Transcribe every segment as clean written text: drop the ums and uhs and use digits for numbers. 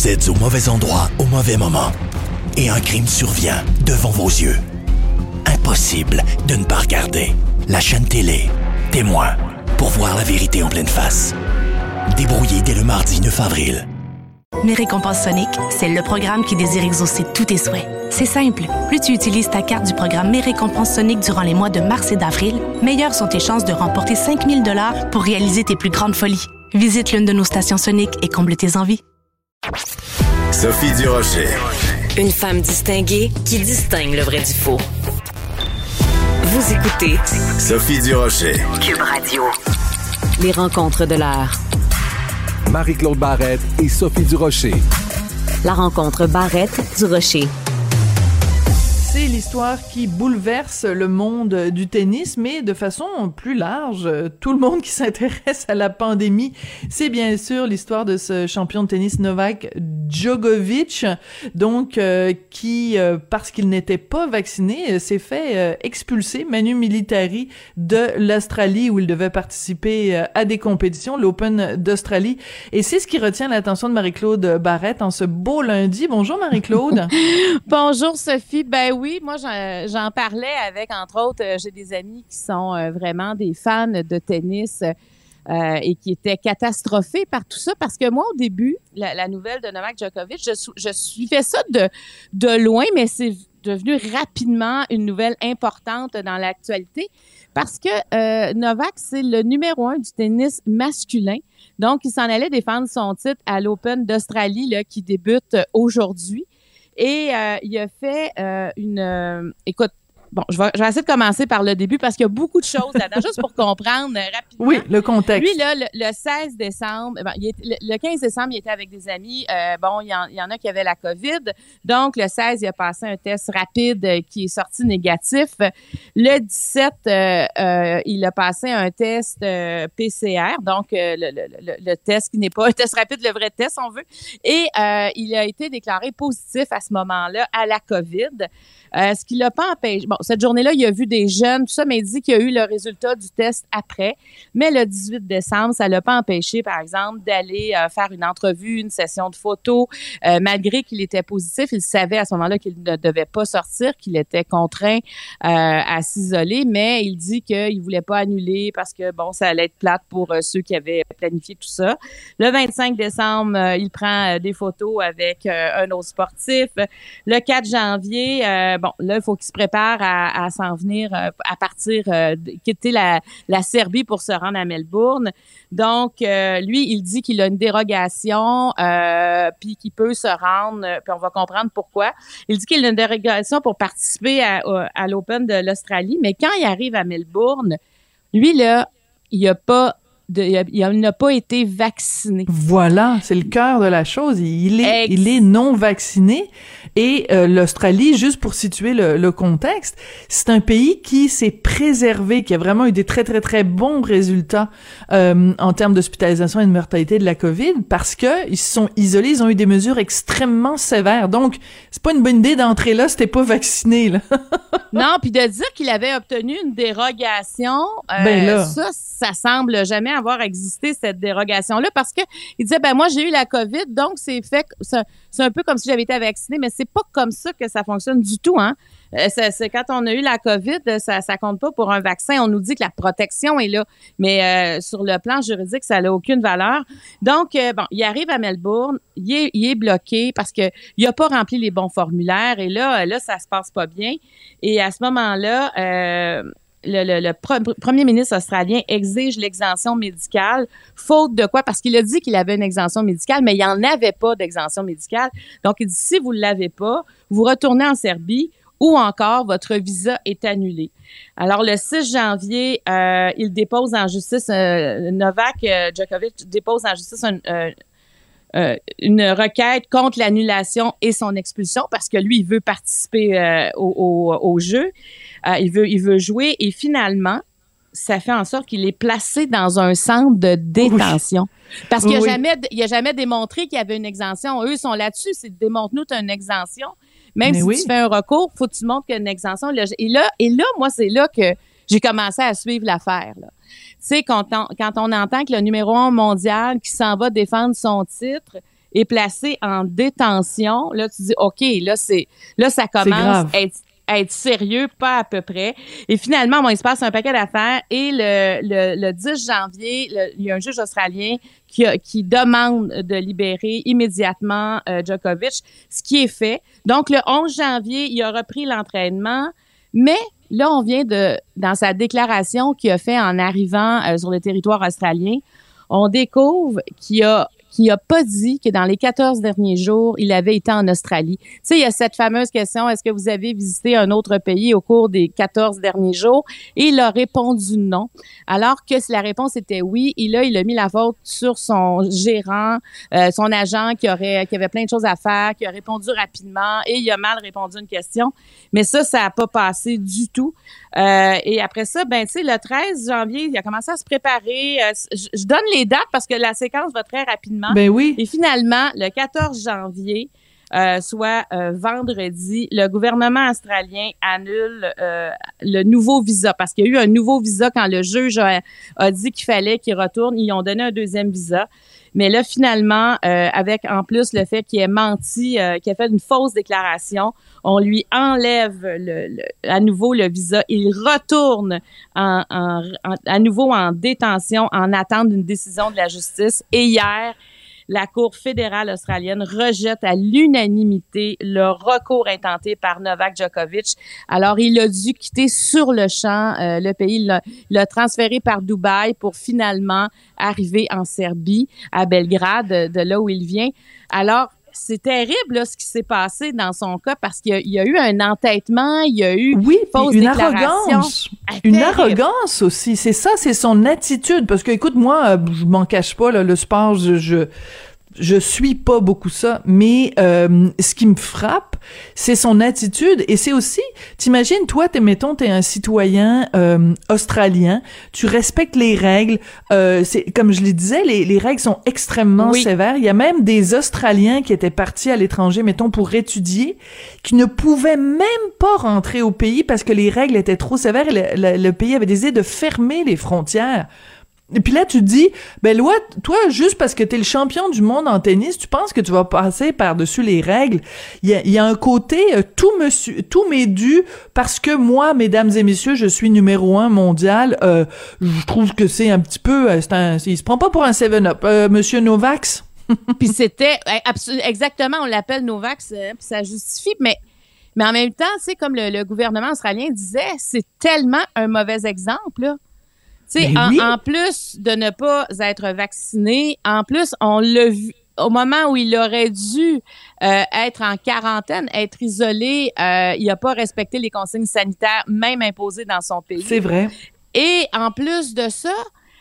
Vous êtes au mauvais endroit au mauvais moment. Et un crime survient devant vos yeux. Impossible de ne pas regarder. La chaîne télé, Témoin, pour voir la vérité en pleine face. Débrouillé dès le mardi 9 avril. Mes récompenses Sonic, c'est le programme qui désire exaucer tous tes souhaits. C'est simple. Plus tu utilises ta carte du programme Mes récompenses Sonic durant les mois de mars et d'avril, meilleures sont tes chances de remporter 5 000 $ pour réaliser tes plus grandes folies. Visite l'une de nos stations Sonic et comble tes envies. Sophie Durocher. Une femme distinguée qui distingue le vrai du faux. Vous écoutez Sophie Durocher. Cube Radio. Les rencontres de l'heure. Marie-Claude Barrette et Sophie Durocher. La rencontre Barrette-Durocher. C'est l'histoire qui bouleverse le monde du tennis, mais de façon plus large. Tout le monde qui s'intéresse à la pandémie, c'est bien sûr l'histoire de ce champion de tennis Novak Djokovic, donc qui, parce qu'il n'était pas vacciné, s'est fait expulser manu militari de l'Australie où il devait participer à des compétitions, l'Open d'Australie. Et c'est ce qui retient l'attention de Marie-Claude Barrette en ce beau lundi. Bonjour Marie-Claude. Bonjour Sophie. Ben oui, moi j'en parlais avec, entre autres, j'ai des amis qui sont vraiment des fans de tennis et qui étaient catastrophés par tout ça parce que moi, au début, la nouvelle de Novak Djokovic, je suivais ça de loin, mais c'est devenu rapidement une nouvelle importante dans l'actualité parce que Novak, c'est le numéro 1 du tennis masculin. Donc, il s'en allait défendre son titre à l'Open d'Australie là, qui débute aujourd'hui. Et il a fait écoute, bon, je vais essayer de commencer par le début parce qu'il y a beaucoup de choses là-dedans, juste pour comprendre rapidement. Oui, le contexte. Lui, là, le 16 décembre, le 15 décembre, il était avec des amis. Bon, il y en a qui avaient la COVID. Donc, le 16, il a passé un test rapide qui est sorti négatif. Le 17, il a passé un test PCR, donc le test qui n'est pas un test rapide, le vrai test, on veut. Et il a été déclaré positif à ce moment-là à la COVID. Ce qui l'a pas empêché. Bon, cette journée-là, il a vu des jeunes, tout ça, mais il dit qu'il y a eu le résultat du test après. Mais le 18 décembre, ça l'a pas empêché, par exemple, d'aller faire une entrevue, une session de photos. Malgré qu'il était positif, il savait à ce moment-là qu'il ne devait pas sortir, qu'il était contraint à s'isoler, mais il dit qu'il voulait pas annuler parce que, bon, ça allait être plate pour ceux qui avaient planifié tout ça. Le 25 décembre, il prend des photos avec un autre sportif. Le 4 janvier, bon, là, il faut qu'il se prépare à s'en venir, à partir, quitter la Serbie pour se rendre à Melbourne. Donc, lui, il dit qu'il a une dérogation, puis qu'il peut se rendre, puis on va comprendre pourquoi. Il dit qu'il a une dérogation pour participer à l'Open de l'Australie, mais quand il arrive à Melbourne, lui, là, il n'a pas été vacciné. Voilà, c'est le cœur de la chose. Il est non vacciné. Et l'Australie, juste pour situer le contexte, c'est un pays qui s'est préservé, qui a vraiment eu des très, très, très bons résultats en termes d'hospitalisation et de mortalité de la COVID parce que ils se sont isolés, ils ont eu des mesures extrêmement sévères. Donc, c'est pas une bonne idée d'entrer là si t'es pas vacciné, là. Non, puis de dire qu'il avait obtenu une dérogation, ça semble jamais avoir existé, cette dérogation-là, parce que il disait, ben moi, j'ai eu la COVID, donc c'est un peu comme si j'avais été vacciné, mais c'est pas comme ça que ça fonctionne du tout, hein. C'est quand on a eu la COVID, ça compte pas pour un vaccin. On nous dit que la protection est là, mais sur le plan juridique, ça n'a aucune valeur. Donc, bon, il arrive à Melbourne, il est bloqué parce que il a pas rempli les bons formulaires et là, ça se passe pas bien. Et à ce moment-là, le premier ministre australien exige l'exemption médicale, faute de quoi? Parce qu'il a dit qu'il avait une exemption médicale, mais il n'y en avait pas d'exemption médicale. Donc, il dit, si vous ne l'avez pas, vous retournez en Serbie ou encore votre visa est annulé. Alors, le 6 janvier, il dépose en justice, Novak Djokovic dépose en justice une requête contre l'annulation et son expulsion parce que lui, il veut participer au jeu. Il veut jouer et finalement, ça fait en sorte qu'il est placé dans un centre de détention. Oui. Parce qu'il n'a jamais démontré qu'il y avait une exemption. Eux sont là-dessus, c'est démontre-nous tu as une exemption. Même si tu fais un recours, faut que tu montres qu'il y a une exemption. Et là, moi, c'est là que j'ai commencé à suivre l'affaire. Tu sais, quand on entend que le numéro 1 mondial qui s'en va défendre son titre est placé en détention. Là, tu dis, OK, là, ça commence à être sérieux, pas à peu près. Et finalement, bon, il se passe un paquet d'affaires et le 10 janvier, il y a un juge australien qui demande de libérer immédiatement Djokovic, ce qui est fait. Donc, le 11 janvier, il a repris l'entraînement, mais là, on vient dans sa déclaration qu'il a fait en arrivant sur le territoire australien, on découvre qu'il a pas dit que dans les 14 derniers jours, il avait été en Australie. Tu sais, il y a cette fameuse question, est-ce que vous avez visité un autre pays au cours des 14 derniers jours? Et il a répondu non. Alors que si la réponse était oui, il a mis la faute sur son gérant, son agent qui avait plein de choses à faire, qui a répondu rapidement et il a mal répondu à une question. Mais ça a pas passé du tout. Et après ça, ben tu sais, le 13 janvier, il a commencé à se préparer. Je donne les dates parce que la séquence va très rapidement. Ben oui. Et finalement, le 14 janvier, soit vendredi, le gouvernement australien annule le nouveau visa parce qu'il y a eu un nouveau visa quand le juge a dit qu'il fallait qu'il retourne. Ils ont donné un deuxième visa. Mais là, finalement, avec en plus le fait qu'il ait menti, qu'il ait fait une fausse déclaration, on lui enlève à nouveau le visa. Il retourne à nouveau en détention en attente d'une décision de la justice. Et hier, la Cour fédérale australienne rejette à l'unanimité le recours intenté par Novak Djokovic. Alors, il a dû quitter sur le champ le pays. Il l'a transféré par Dubaï pour finalement arriver en Serbie, à Belgrade, de là où il vient. Alors, c'est terrible là, ce qui s'est passé dans son cas parce qu'il y a eu un entêtement, il y a eu une arrogance. Une arrogance aussi, c'est ça, c'est son attitude. Parce que, écoute, moi, je m'en cache pas, là, le sport, je suis pas beaucoup ça, mais ce qui me frappe, c'est son attitude et c'est aussi, t'imagines, toi, t'es un citoyen australien, tu respectes les règles, c'est comme je le disais, les règles sont extrêmement sévères. Il y a même des Australiens qui étaient partis à l'étranger, mettons, pour étudier, qui ne pouvaient même pas rentrer au pays parce que les règles étaient trop sévères et le pays avait décidé de fermer les frontières. Et puis là, tu te dis, ben toi, juste parce que t'es le champion du monde en tennis, tu penses que tu vas passer par-dessus les règles. Il y a un côté, tout m'est dû parce que moi, mesdames et messieurs, je suis numéro 1 mondial. Je trouve que c'est un petit peu, il se prend pas pour un 7-up. Monsieur Novak. Puis c'était, exactement, on l'appelle Novak, puis ça justifie, mais en même temps, c'est comme le gouvernement australien disait, c'est tellement un mauvais exemple, là. En plus de ne pas être vacciné, en plus, on l'a vu au moment où il aurait dû être en quarantaine, être isolé, il n'a pas respecté les consignes sanitaires, même imposées dans son pays. C'est vrai. Et en plus de ça,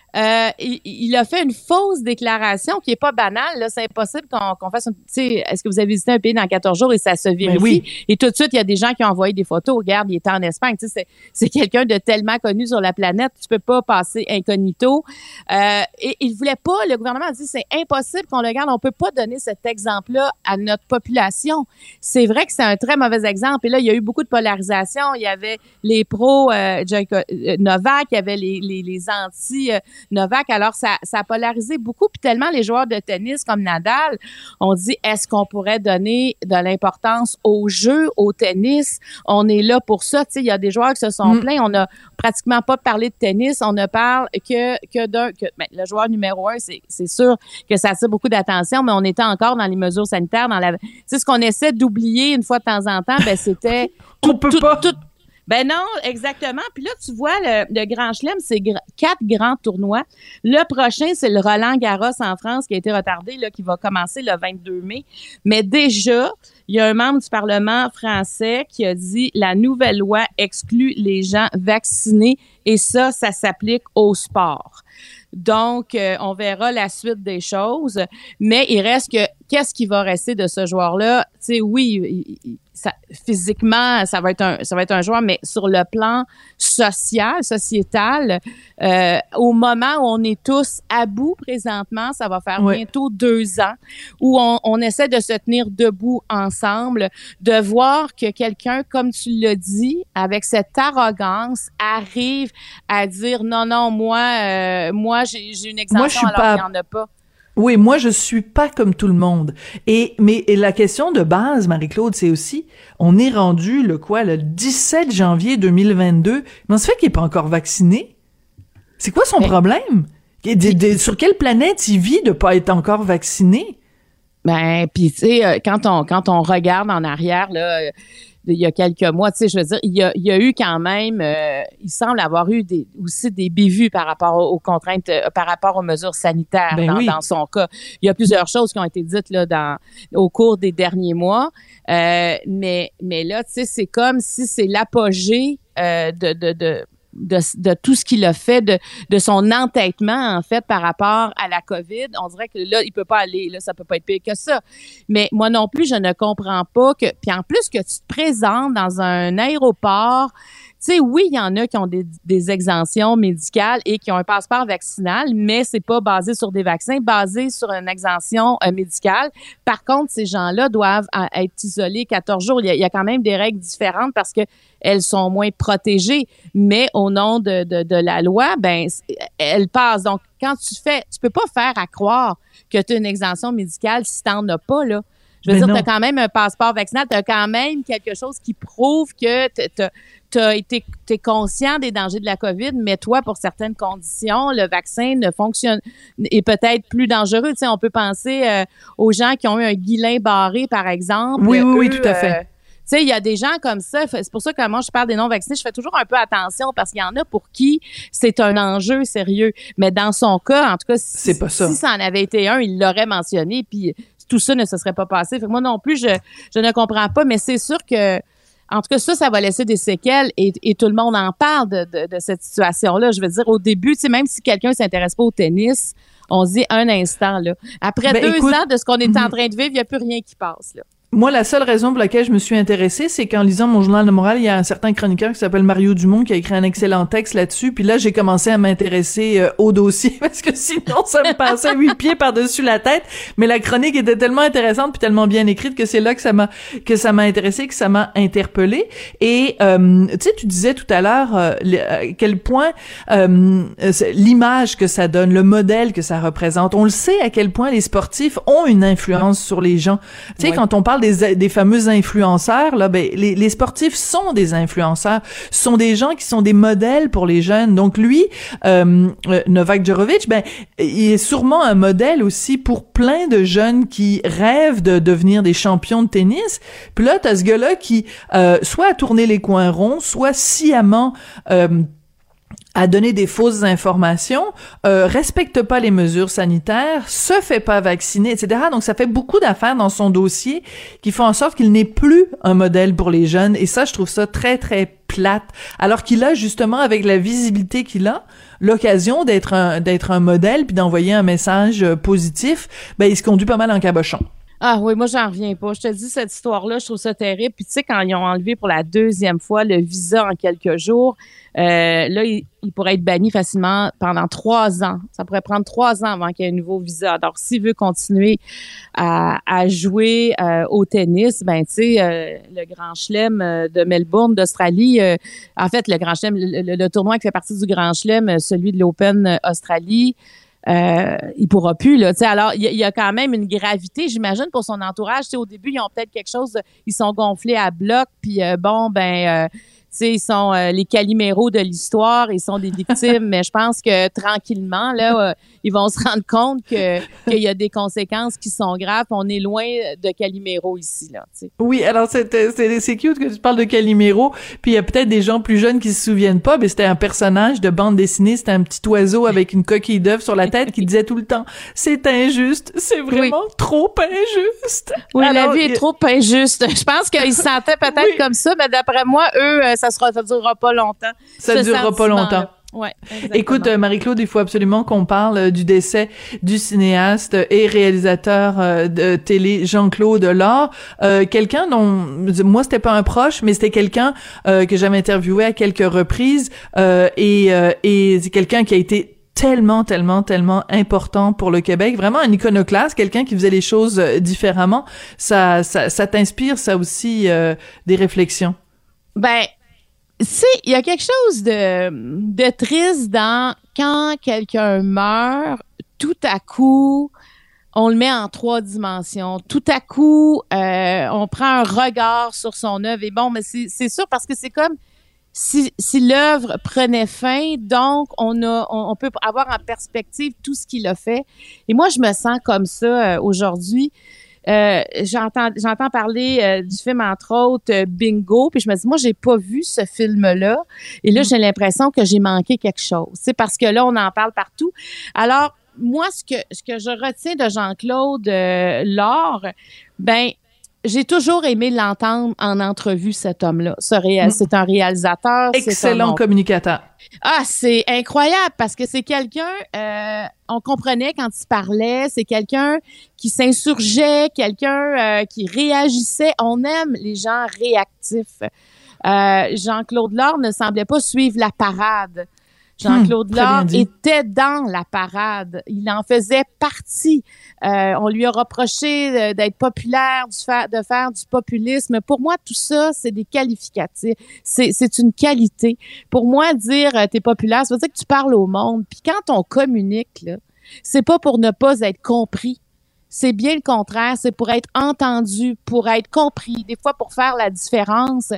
il a fait une fausse déclaration qui est pas banale. Là, c'est impossible qu'on fasse. Tu sais, est-ce que vous avez visité un pays dans 14 jours et ça se vérifie? Oui. Et tout de suite, il y a des gens qui ont envoyé des photos. Regarde, il était en Espagne. Tu sais, c'est quelqu'un de tellement connu sur la planète, tu peux pas passer incognito. Et il voulait pas. Le gouvernement a dit c'est impossible qu'on le garde. On peut pas donner cet exemple-là à notre population. C'est vrai que c'est un très mauvais exemple. Et là, il y a eu beaucoup de polarisation. Il y avait les pros Novak, il y avait les anti Novak. Alors, ça a polarisé beaucoup. Puis tellement les joueurs de tennis comme Nadal ont dit, est-ce qu'on pourrait donner de l'importance au jeu, au tennis? On est là pour ça. Tu sais, il y a des joueurs qui se sont plaints. On n'a pratiquement pas parlé de tennis. On ne parle que d'un... Ben, le joueur numéro 1, c'est sûr que ça attire beaucoup d'attention, mais on était encore dans les mesures sanitaires. Tu sais, ce qu'on essaie d'oublier une fois de temps en temps, ben c'était... On peut pas... Ben non, exactement. Puis là, tu vois, le Grand Chelem, c'est 4 grands tournois. Le prochain, c'est le Roland-Garros en France qui a été retardé, là, qui va commencer le 22 mai. Mais déjà, il y a un membre du Parlement français qui a dit « La nouvelle loi exclut les gens vaccinés et ça s'applique au sport. » Donc, on verra la suite des choses. Mais il reste que, qu'est-ce qui va rester de ce joueur-là? Tu sais, oui, physiquement, ça va être un joueur, mais sur le plan social, sociétal, au moment où on est tous à bout présentement, ça va faire bientôt 2 ans, où on essaie de se tenir debout ensemble, de voir que quelqu'un, comme tu l'as dit, avec cette arrogance, arrive à dire non, moi, j'ai une exemption alors qu'il n'y en a pas. Oui, moi, je suis pas comme tout le monde. Mais la question de base, Marie-Claude, c'est aussi, on est rendu, le 17 janvier 2022. Mais on se fait qu'il est pas encore vacciné. C'est quoi son problème? Sur quelle planète il vit de pas être encore vacciné? Ben, puis tu sais, quand on regarde en arrière, là, il y a quelques mois, tu sais, je veux dire, il y a eu quand même, il semble avoir eu aussi des bévues par rapport aux contraintes, par rapport aux mesures sanitaires dans son cas. Il y a plusieurs choses qui ont été dites là au cours des derniers mois, mais là, tu sais, c'est comme si c'est l'apogée de tout ce qu'il a fait, de son entêtement, en fait, par rapport à la COVID. On dirait que là, il peut pas aller, là, ça peut pas être pire que ça. Mais moi non plus, je ne comprends pas que, puis en plus que tu te présentes dans un aéroport, tu sais, oui, il y en a qui ont des exemptions médicales et qui ont un passeport vaccinal, mais c'est pas basé sur des vaccins, basé sur une exemption médicale. Par contre, ces gens-là doivent être isolés 14 jours. Il y a quand même des règles différentes parce que elles sont moins protégées, mais au nom de la loi, ben elles passent. Donc, quand tu peux pas faire à croire que tu as une exemption médicale si t'en as pas, là. Je veux dire, tu as quand même un passeport vaccinal, tu as quand même quelque chose qui prouve que t'es conscient des dangers de la COVID, mais toi, pour certaines conditions, le vaccin ne fonctionne, est peut-être plus dangereux. Tu sais, on peut penser aux gens qui ont eu un Guillain-Barré, par exemple. Oui, tout à fait. Tu sais, il y a des gens comme ça. C'est pour ça que moi, je parle des non-vaccinés. Je fais toujours un peu attention parce qu'il y en a pour qui c'est un enjeu sérieux. Mais dans son cas, en tout cas, si ça en avait été un, il l'aurait mentionné, puis tout ça ne se serait pas passé. Fait que moi non plus, je ne comprends pas, mais c'est sûr que, en tout cas, ça va laisser des séquelles et tout le monde en parle de cette situation-là. Je veux dire, au début, tu sais, même si quelqu'un s'intéresse pas au tennis, on se dit un instant, là. Après 2 ans de ce qu'on est en train de vivre, il n'y a plus rien qui passe, là. Moi, la seule raison pour laquelle je me suis intéressée, c'est qu'en lisant mon journal de morale, il y a un certain chroniqueur qui s'appelle Mario Dumont qui a écrit un excellent texte là-dessus. Puis là, j'ai commencé à m'intéresser au dossier parce que sinon, ça me passait 8 pieds par-dessus la tête. Mais la chronique était tellement intéressante puis tellement bien écrite que c'est là que ça m'a intéressée, que ça m'a interpellée. Et tu sais, tu disais tout à l'heure à quel point l'image que ça donne, le modèle que ça représente. On le sait à quel point les sportifs ont une influence sur les gens. Tu sais, quand on parle des fameux influenceurs, là, ben, les sportifs sont des influenceurs. Ce sont des gens qui sont des modèles pour les jeunes. Donc lui, Novak Djokovic, ben, il est sûrement un modèle aussi pour plein de jeunes qui rêvent de devenir des champions de tennis. Puis là, t'as ce gars-là qui, soit a tourné les coins ronds, soit sciemment, à donner des fausses informations, respecte pas les mesures sanitaires, se fait pas vacciner, etc. Donc, ça fait beaucoup d'affaires dans son dossier qui font en sorte qu'il n'est plus un modèle pour les jeunes. Et ça, je trouve ça très, très plate. Alors qu'il a, justement, avec la visibilité qu'il a, l'occasion d'être un modèle puis d'envoyer un message positif, ben, il se conduit pas mal en cabochon. Ah oui, moi, j'en reviens pas. Je te dis, cette histoire-là, je trouve ça terrible. Puis tu sais, quand ils ont enlevé pour la 2e fois le visa en quelques jours, là, il pourrait être banni facilement pendant 3 ans. Ça pourrait prendre 3 ans avant qu'il y ait un nouveau visa. Alors, s'il veut continuer à jouer au tennis, ben tu sais, le Grand Chelem de Melbourne, d'Australie, en fait, le Grand Chelem, le tournoi qui fait partie du Grand Chelem, celui de l'Open Australie, il pourra plus, là, tu sais. Alors, il y a quand même une gravité, j'imagine, pour son entourage. Tu sais, au début, ils ont peut-être quelque chose, ils sont gonflés à bloc, puis tu sais, ils sont les caliméros de l'histoire, ils sont des victimes, mais je pense que tranquillement, là, ils vont se rendre compte qu'il y a des conséquences qui sont graves. On est loin de Calimero ici, là, tu sais. Oui, alors c'est cute que tu parles de Calimero, puis il y a peut-être des gens plus jeunes qui se souviennent pas, mais c'était un personnage de bande dessinée, c'était un petit oiseau avec une coquille d'œuf sur la tête qui disait tout le temps « C'est injuste, c'est vraiment trop injuste! » Oui, alors, la vie est trop injuste. Je pense qu'ils se sentaient peut-être comme ça, mais d'après moi, eux, ça durera pas longtemps. Ça durera pas longtemps. Ouais, écoute, Marie-Claude, il faut absolument qu'on parle du décès du cinéaste et réalisateur de télé Jean-Claude Lard, quelqu'un dont moi c'était pas un proche, mais c'était quelqu'un que j'avais interviewé à quelques reprises et c'est quelqu'un qui a été tellement important pour le Québec, vraiment un iconoclaste, quelqu'un qui faisait les choses différemment. Ça t'inspire ça aussi des réflexions? Ben, il y a quelque chose de triste dans quand quelqu'un meurt, tout à coup, on le met en 3 dimensions. Tout à coup, on prend un regard sur son œuvre. Et bon, mais c'est sûr parce que c'est comme si l'œuvre prenait fin, donc on peut avoir en perspective tout ce qu'il a fait. Et moi, je me sens comme ça aujourd'hui. J'entends parler du film, entre autres, Bingo, puis je me dis, moi, j'ai pas vu ce film-là. Et là, j'ai l'impression que j'ai manqué quelque chose. C'est parce que là, on en parle partout. Alors, moi, ce que je retiens de Jean-Claude Lard, ben, j'ai toujours aimé l'entendre en entrevue, cet homme-là. C'est un réalisateur. Excellent communicateur. Ah, c'est incroyable parce que c'est quelqu'un, on comprenait quand il parlait, c'est quelqu'un qui s'insurgeait, quelqu'un qui réagissait. On aime les gens réactifs. Jean-Claude Lard ne semblait pas suivre la parade. Jean-Claude Lard était dans la parade. Il en faisait partie. On lui a reproché d'être populaire, de faire du populisme. Pour moi, tout ça, c'est des qualificatifs. C'est une qualité. Pour moi, dire t'es populaire, ça veut dire que tu parles au monde. Puis quand on communique, là, c'est pas pour ne pas être compris. C'est bien le contraire. C'est pour être entendu, pour être compris. Des fois, pour faire la différence.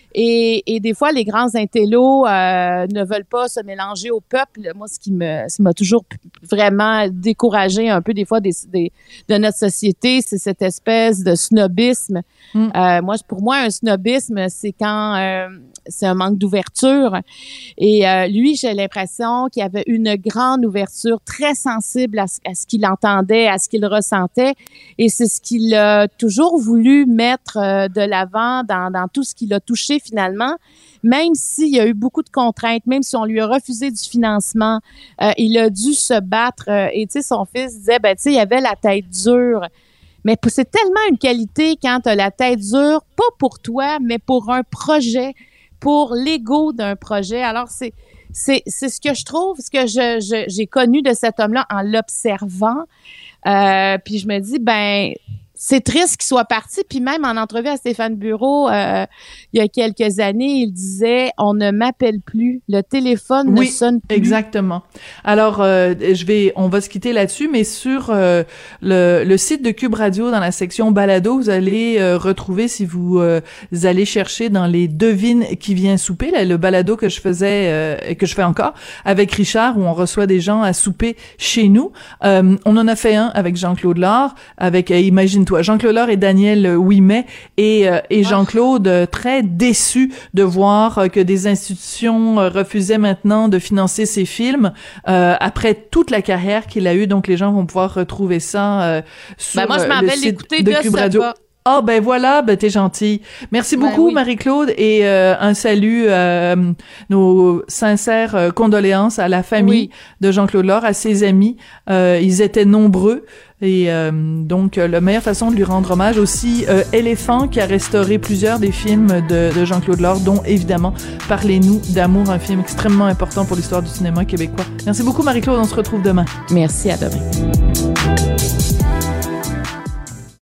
Et des fois, les grands intellos ne veulent pas se mélanger au peuple. Moi, ce qui m'a toujours vraiment découragé un peu des fois de notre société, c'est cette espèce de snobisme. Pour moi, un snobisme, c'est quand c'est un manque d'ouverture. Et lui, j'ai l'impression qu'il avait une grande ouverture, très sensible à ce qu'il entendait, à ce qu'il ressentait. Et c'est ce qu'il a toujours voulu mettre de l'avant dans tout ce qu'il a touché finalement, même s'il y a eu beaucoup de contraintes, même si on lui a refusé du financement, il a dû se battre. Et tu sais, son fils disait, ben tu sais, il avait la tête dure. Mais c'est tellement une qualité quand tu as la tête dure, pas pour toi, mais pour un projet, pour l'ego d'un projet. Alors, c'est ce que je trouve, ce que j'ai connu de cet homme-là en l'observant. Puis je me dis, ben c'est triste qu'il soit parti. Puis même en entrevue à Stéphane Bureau, il y a quelques années, il disait « On ne m'appelle plus, le téléphone ne sonne plus. » Exactement. Alors, on va se quitter là-dessus, mais sur le site de Cube Radio, dans la section balado, vous allez retrouver, si vous allez chercher dans les devines qui vient souper, là, le balado que je faisais et que je fais encore avec Richard, où on reçoit des gens à souper chez nous. On en a fait un avec Jean-Claude Lard, avec imagine-toi, Jean-Claude Lard et Daniel Ouimet, et Jean-Claude très déçu de voir que des institutions refusaient maintenant de financer ses films après toute la carrière qu'il a eue. Donc les gens vont pouvoir retrouver ça sur moi, je m'en le vais site l'écouter de Cube Radio. Ah, ben voilà, ben t'es gentille. Merci beaucoup, Marie-Claude, et un salut, nos sincères condoléances à la famille de Jean-Claude Lard, à ses amis. Ils étaient nombreux. Et donc, la meilleure façon de lui rendre hommage aussi, Éléphant, qui a restauré plusieurs des films de Jean-Claude Lard, dont évidemment Parlez-nous d'amour, un film extrêmement important pour l'histoire du cinéma québécois. Merci beaucoup, Marie-Claude, on se retrouve demain. Merci, à demain.